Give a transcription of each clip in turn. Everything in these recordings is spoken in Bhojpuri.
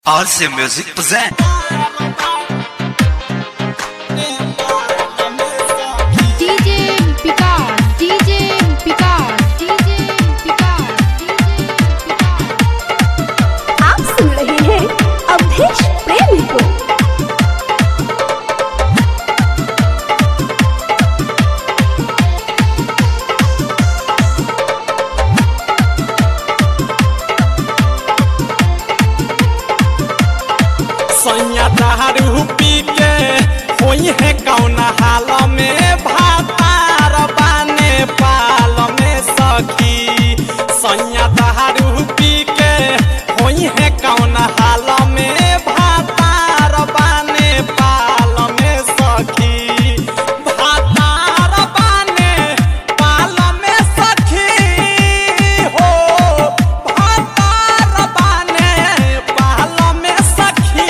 RC Music present. DJ Picard, DJ Picard, DJ Picard, DJ Picard। आप सुन रहे हैं अवधेश प्रेमी को। सैया दारू पी के होई है कौन हाल में भातार बाने पाल में सखी। सैया दारू पी के होई है कौन हाल में भातार बाने पाल में सखी। भातार बाने पाल में सखी हो, भातार बाने पाल में सखी।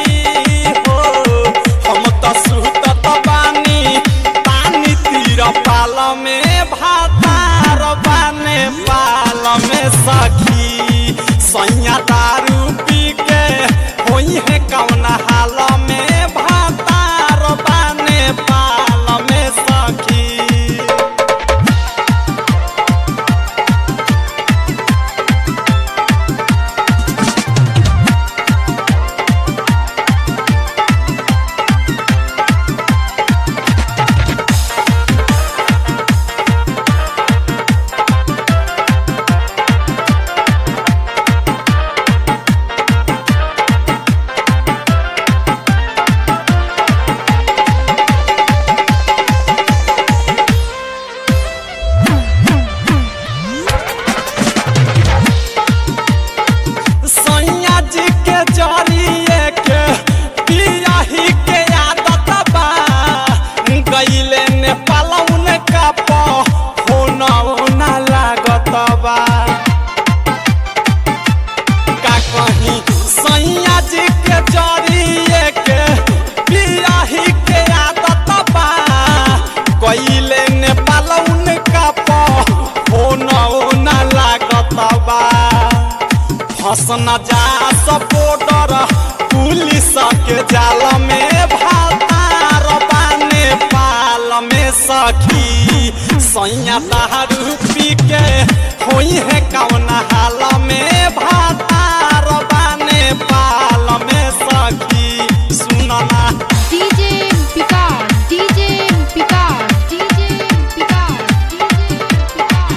पाल में भातार बाने पाल में सखी। सैया दारू पी के होई है कौन हाल में भातार बाने पाल में सखी। फंसना जा सपोर्टर पुलिस के जाल में भातार बाने पाल में सखी। सैया दारू पी के होई है कौन हाल में भातार बाने पाल में सखी। सुनना DJ Picard, DJ Picard, DJ Picard, DJ Picard।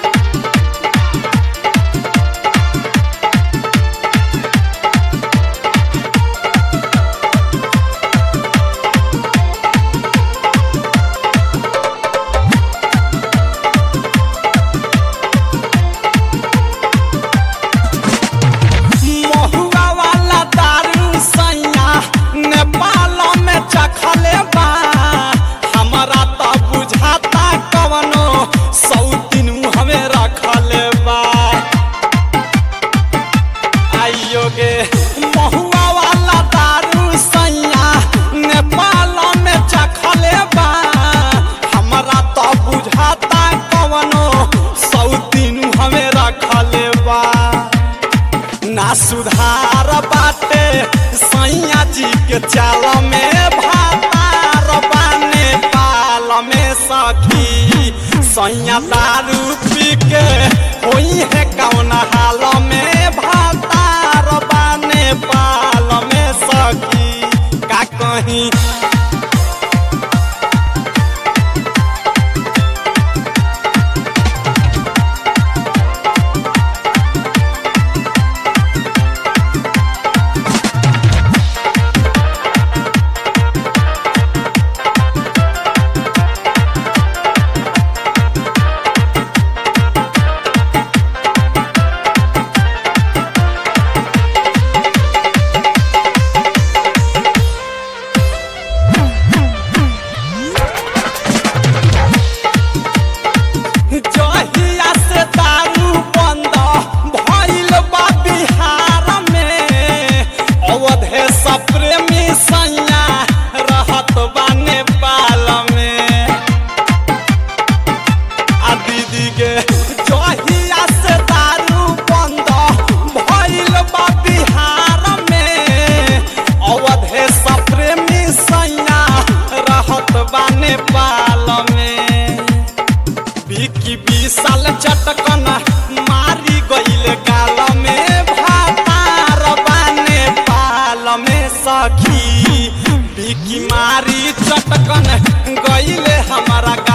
महुआ वाला दारू सैया नेपाल में चखले बा। हमारा तो बुझाता कवनो सौतीन हमें रखले बा। आइयो गे महुआ वाला दारू सैया नेपाल में चखले बा। हमारा तो बुझाता कवनो सौतीन हमें रखले बा। ना सुधार बाटे सैया जी के चाल में भातार बाने पाल में सखी। सैया दारू पी के होई है कौन हाल में भातार बाने पाल में सखी। का कहीं सखी बिकी मारी चटकन गईले हमारा